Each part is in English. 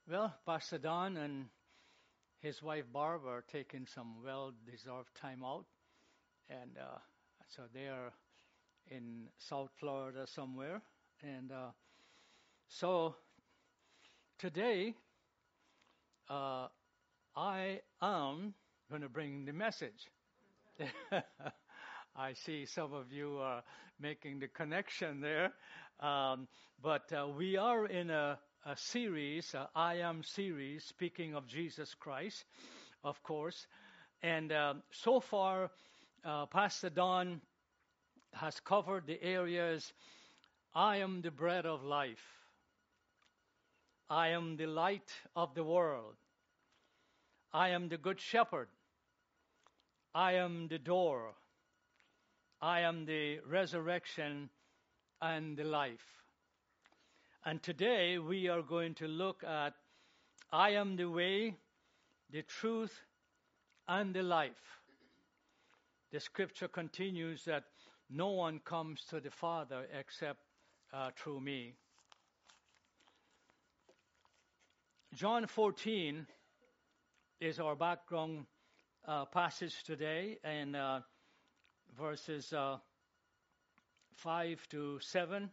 Well, Pastor Don and his wife Barb are taking some well-deserved time out, and so they are in South Florida somewhere. And so today, uh, I am going to bring the message. I see some of you are making the connection there. But we are in a series, I Am series, speaking of Jesus Christ, of course. And so far, Pastor Don has covered the areas: I am the bread of life. I am the light of the world. I am the good shepherd. I am the door. I am the resurrection and the life. And today we are going to look at I am the way, the truth, and the life. The scripture continues that no one comes to the Father except through me. John 14 is our background passage today, and verses 5 to 7.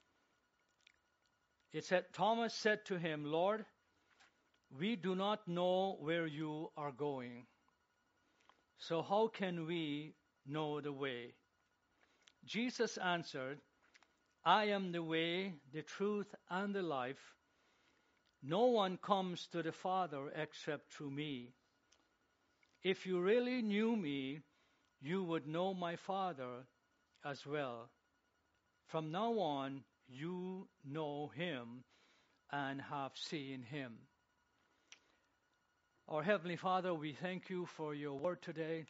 It said, Thomas said to him, Lord, we do not know where you are going, so how can we know the way? Jesus answered, I am the way, the truth, and the life. No one comes to the Father except through me. If you really knew me, you would know my Father as well. From now on, you know him and have seen him. Our Heavenly Father, we thank you for your word today.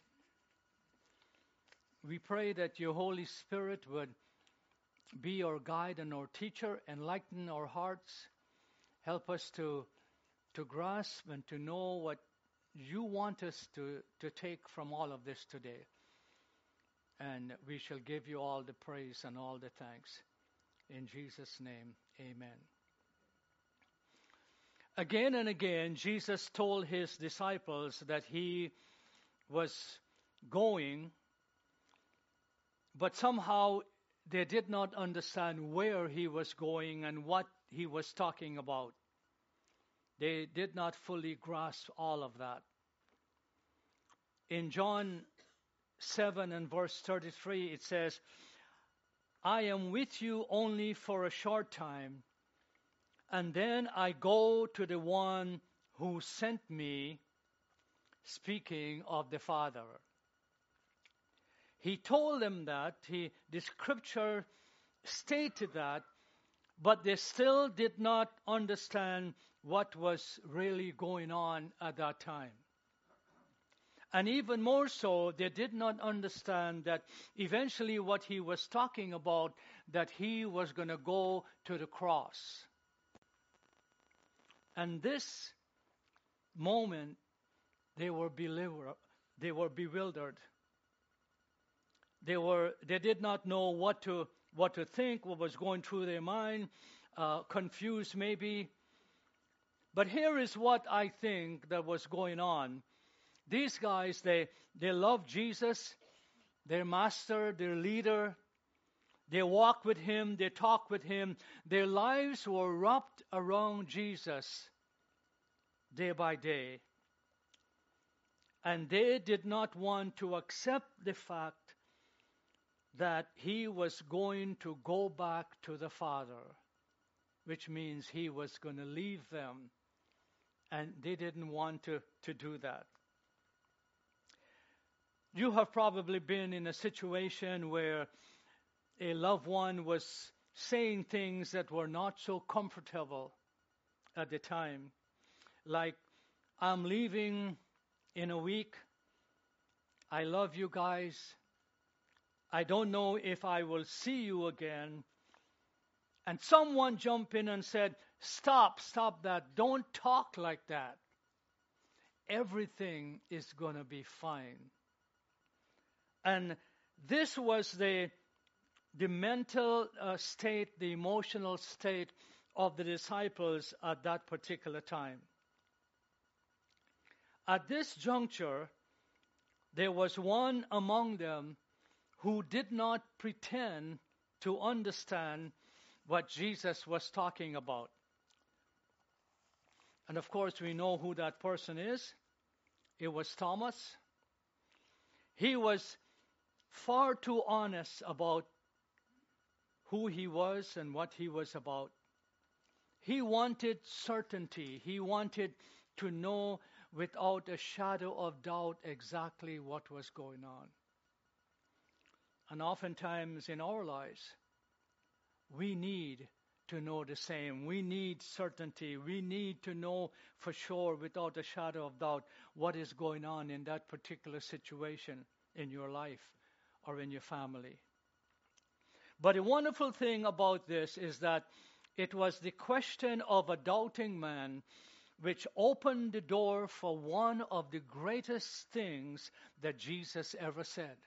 We pray that your Holy Spirit would be our guide and our teacher, enlighten our hearts, help us to grasp and to know what you want us to take from all of this today. And we shall give you all the praise and all the thanks. In Jesus' name, amen. Again and again, Jesus told his disciples that he was going, but somehow they did not understand where he was going and what he was talking about. They did not fully grasp all of that. In John 7 and verse 33, it says, I am with you only for a short time, and then I go to the one who sent me, speaking of the Father. He told them that, the scripture stated that, but they still did not understand what was really going on at that time. And even more so, they did not understand that eventually what he was talking about, that he was going to go to the cross. And this moment, they were bewildered. They did not know what to think, what was going through their mind, confused maybe. But here is what I think that was going on. These guys, they loved Jesus, their master, their leader. They walked with him, they talked with him. Their lives were wrapped around Jesus day by day. And they did not want to accept the fact that he was going to go back to the Father, which means he was going to leave them. And they didn't want to do that. You have probably been in a situation where a loved one was saying things that were not so comfortable at the time. Like, I'm leaving in a week. I love you guys. I don't know if I will see you again. And someone jumped in and said, stop that. Don't talk like that. Everything is going to be fine. And this was the mental state, the emotional state of the disciples at that particular time. At this juncture, there was one among them who did not pretend to understand what Jesus was talking about. And of course, we know who that person is. It was Thomas. He was far too honest about who he was and what he was about. He wanted certainty. He wanted to know without a shadow of doubt exactly what was going on. And oftentimes in our lives, we need to know the same. We need certainty. We need to know for sure, without a shadow of doubt, what is going on in that particular situation in your life or in your family. But the wonderful thing about this is that it was the question of a doubting man which opened the door for one of the greatest things that Jesus ever said.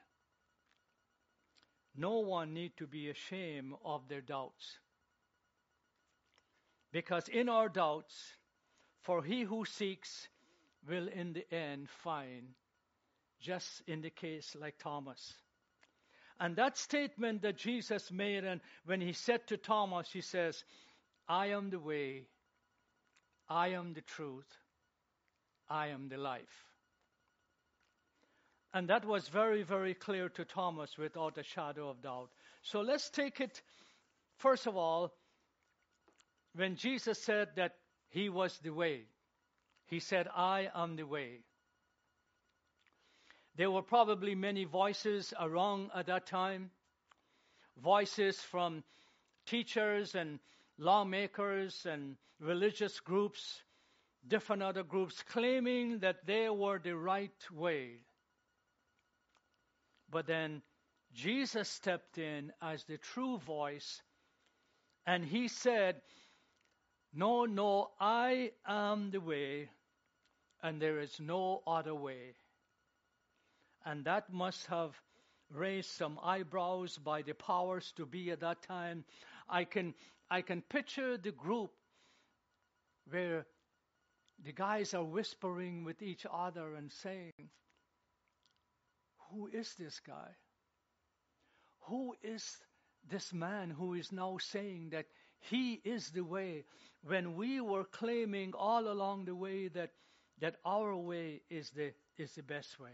No one need to be ashamed of their doubts. Because in our doubts, for he who seeks will in the end find, just in the case like Thomas. And that statement that Jesus made, and when he said to Thomas, he says, I am the way, I am the truth, I am the life. And that was very, very clear to Thomas without a shadow of doubt. So let's take it, first of all, when Jesus said that he was the way. He said, I am the way. There were probably many voices around at that time. Voices from teachers and lawmakers and religious groups, different other groups, claiming that they were the right way. But then Jesus stepped in as the true voice, and he said, no, I am the way, and there is no other way. And that must have raised some eyebrows by the powers to be at that time. I can picture the group where the guys are whispering with each other and saying, who is this guy? Who is this man who is now saying that he is the way, when we were claiming all along the way that our way is the best way?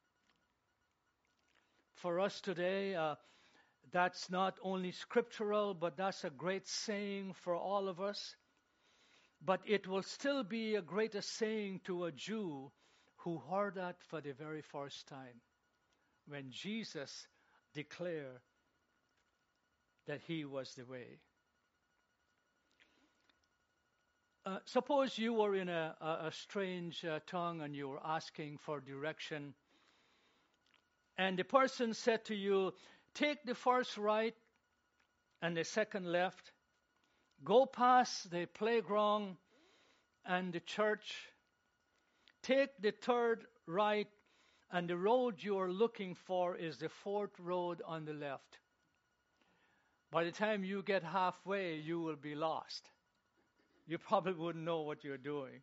For us today, that's not only scriptural, but that's a great saying for all of us. But it will still be a greater saying to a Jew who heard that for the very first time, when Jesus declared that he was the way. Suppose you were in a strange tongue and you were asking for direction, and the person said to you, take the first right and the second left, go past the playground and the church, take the third right, and the road you are looking for is the fourth road on the left. By the time you get halfway, you will be lost. You probably wouldn't know what you're doing.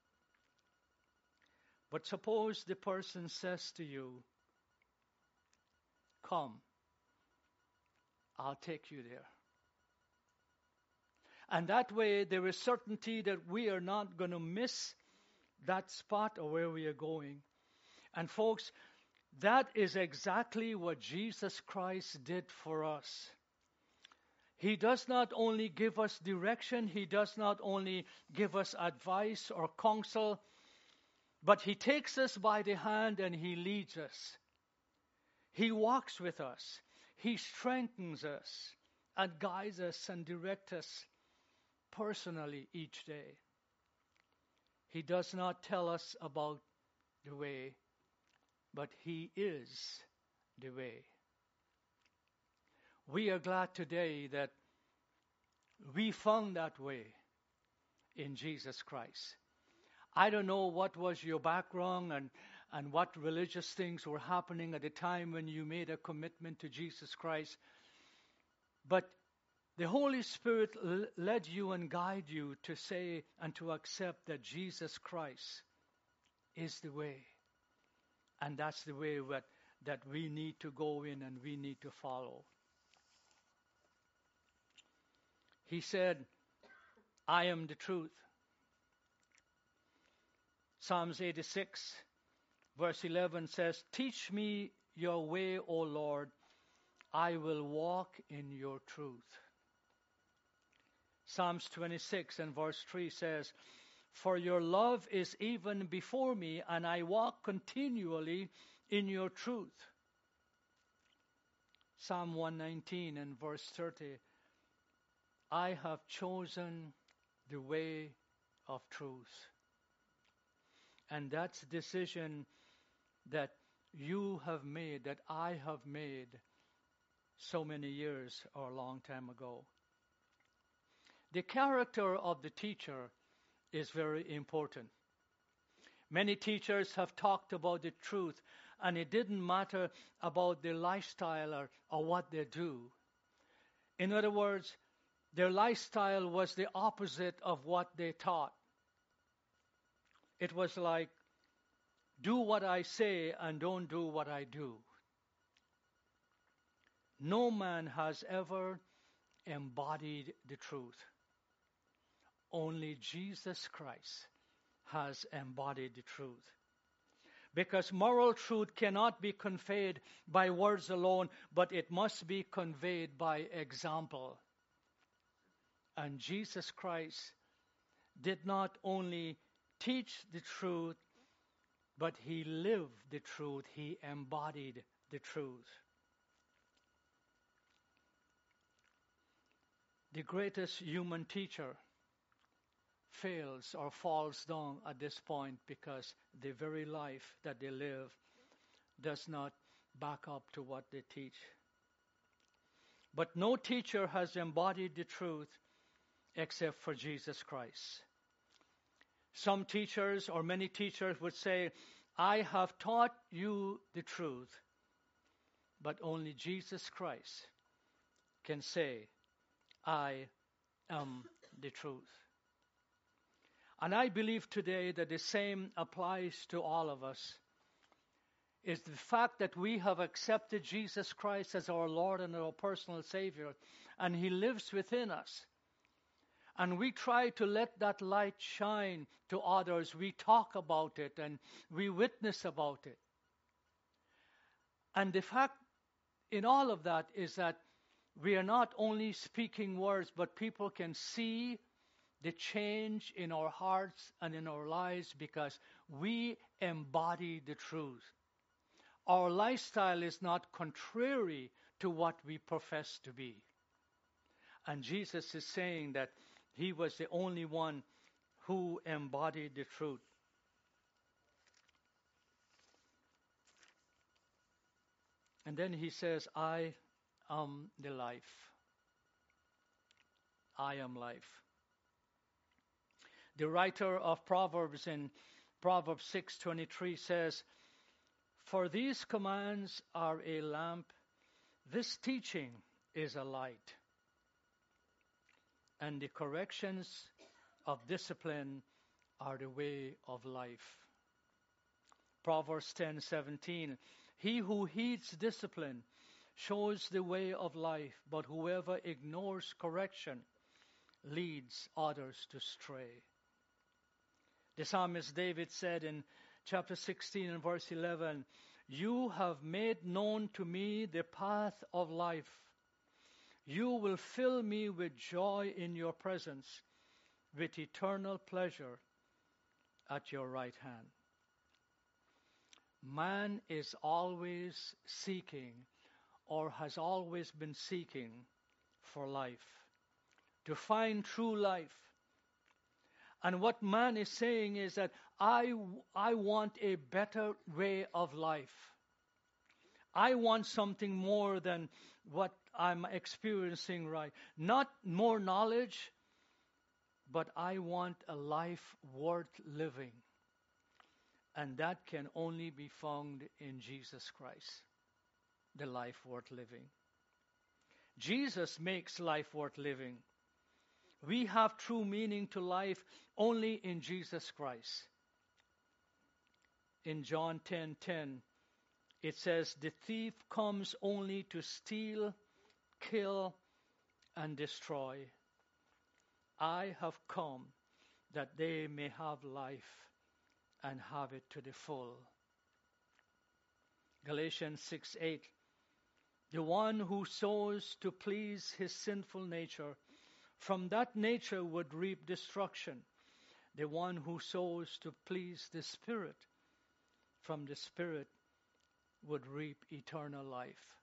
But suppose the person says to you, come, I'll take you there. And that way there is certainty that we are not going to miss that spot or where we are going. And folks, that is exactly what Jesus Christ did for us. He does not only give us direction, he does not only give us advice or counsel, but he takes us by the hand and he leads us. He walks with us. He strengthens us and guides us and directs us personally each day. He does not tell us about the way, but he is the way. We are glad today that we found that way in Jesus Christ. I don't know what was your background and what religious things were happening at the time when you made a commitment to Jesus Christ, but The Holy Spirit led you and guide you to say and to accept that Jesus Christ is the way. And that's the way that we need to go in and we need to follow. He said, I am the truth. Psalms 86, verse 11 says, teach me your way, O Lord. I will walk in your truth. Psalms 26 and verse 3 says, for your love is even before me, and I walk continually in your truth. Psalm 119 and verse 30, I have chosen the way of truth. And that's a decision that you have made, that I have made so many years or a long time ago. The character of the teacher is very important. Many teachers have talked about the truth, and it didn't matter about their lifestyle or what they do. In other words, their lifestyle was the opposite of what they taught. It was like, do what I say and don't do what I do. No man has ever embodied the truth. Only Jesus Christ has embodied the truth. Because moral truth cannot be conveyed by words alone, but it must be conveyed by example. And Jesus Christ did not only teach the truth, but he lived the truth. He embodied the truth. The greatest human teacher fails or falls down at this point because the very life that they live does not back up to what they teach. But no teacher has embodied the truth except for Jesus Christ. Some teachers or many teachers would say, I have taught you the truth, but only Jesus Christ can say, I am the truth. And I believe today that the same applies to all of us. Is the fact that we have accepted Jesus Christ as our Lord and our personal Savior, and He lives within us. And we try to let that light shine to others. We talk about it and we witness about it. And the fact in all of that is that we are not only speaking words, but people can see the change in our hearts and in our lives because we embody the truth. Our lifestyle is not contrary to what we profess to be. And Jesus is saying that He was the only one who embodied the truth. And then He says, I am the life. I am life. The writer of Proverbs in Proverbs 6:23 says, for these commands are a lamp, this teaching is a light, and the corrections of discipline are the way of life. Proverbs 10:17, he who heeds discipline shows the way of life, but whoever ignores correction leads others to stray. The psalmist David said in chapter 16 and verse 11, you have made known to me the path of life. You will fill me with joy in your presence, with eternal pleasure at your right hand. Man is always seeking, or has always been seeking, for life, to find true life. And what man is saying is that I want a better way of life. I want something more than what I'm experiencing right. Not more knowledge, but I want a life worth living. And that can only be found in Jesus Christ, the life worth living. Jesus makes life worth living. We have true meaning to life only in Jesus Christ. In John 10:10, it says, "The thief comes only to steal, kill, and destroy. I have come that they may have life and have it to the full." Galatians 6:8, "The one who sows to please his sinful nature, from that nature would reap destruction. The one who sows to please the Spirit, from the Spirit would reap eternal life."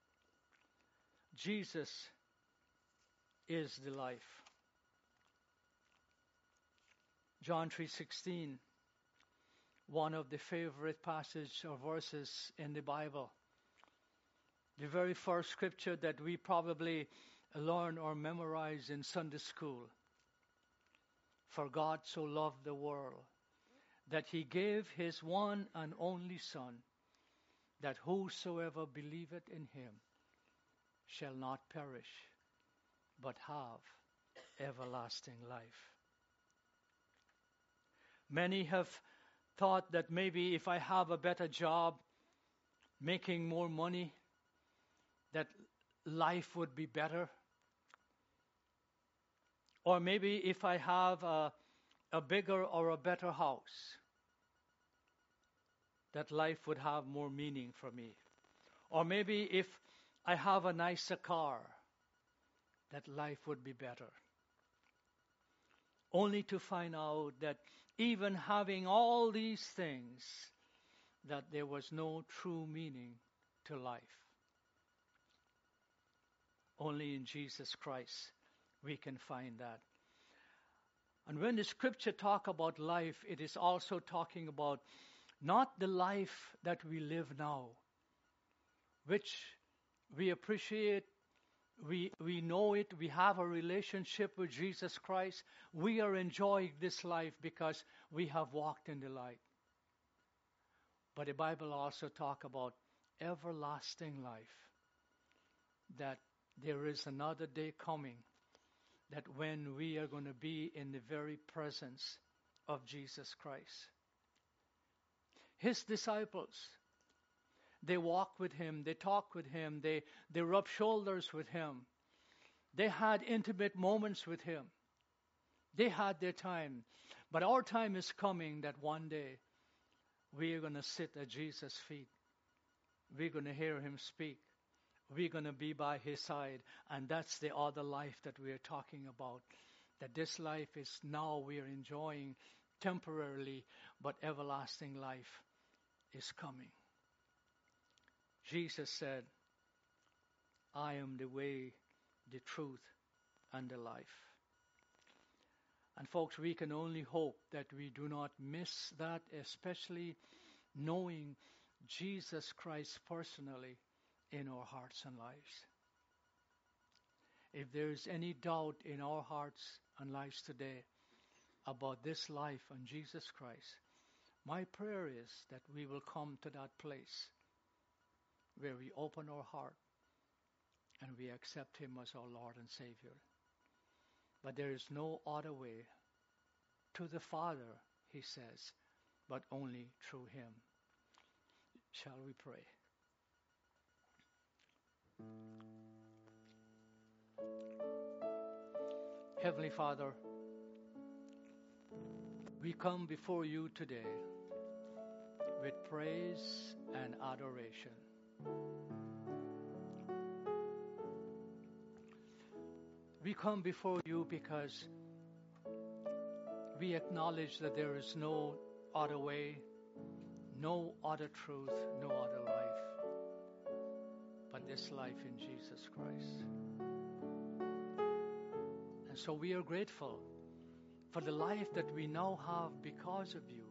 Jesus is the life. John 3:16, one of the favorite passages or verses in the Bible. The very first scripture that we probably learn or memorize in Sunday school. "For God so loved the world that he gave his one and only Son, that whosoever believeth in him shall not perish, but have everlasting life." Many have thought that maybe if I have a better job, making more money, that life would be better. Or maybe if I have a bigger or a better house, that life would have more meaning for me. Or maybe if I have a nicer car, that life would be better. Only to find out that even having all these things, that there was no true meaning to life. Only in Jesus Christ we can find that. And when the scripture talk about life, it is also talking about not the life that we live now, which we appreciate, we know it, we have a relationship with Jesus Christ. We are enjoying this life because we have walked in the light. But the Bible also talk about everlasting life, that there is another day coming, that when we are going to be in the very presence of Jesus Christ. His disciples, they walk with him, they talk with him, they rub shoulders with him. They had intimate moments with him. They had their time. But our time is coming that one day we are going to sit at Jesus' feet. We're going to hear him speak. We're going to be by his side. And that's the other life that we are talking about. That this life is now we are enjoying temporarily, but everlasting life is coming. Jesus said, "I am the way, the truth, and the life." And folks, we can only hope that we do not miss that, especially knowing Jesus Christ personally in our hearts and lives. If there is any doubt in our hearts and lives today about this life and Jesus Christ, my prayer is that we will come to that place where we open our heart and we accept him as our Lord and Savior. But there is no other way to the Father, he says, but only through him. Shall we pray? Heavenly Father, we come before you today with praise and adoration. We come before you because we acknowledge that there is no other way, no other truth, no other life, but this life in Jesus Christ. And so we are grateful for the life that we now have because of you.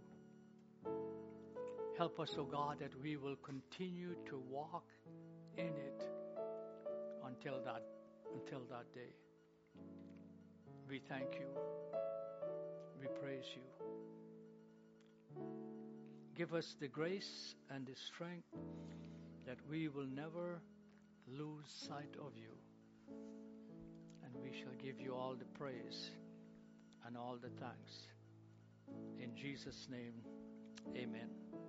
Help us, O God, that we will continue to walk in it until that day. We thank you. We praise you. Give us the grace and the strength that we will never lose sight of you And we shall give you all the praise and all the thanks. In Jesus' name, amen.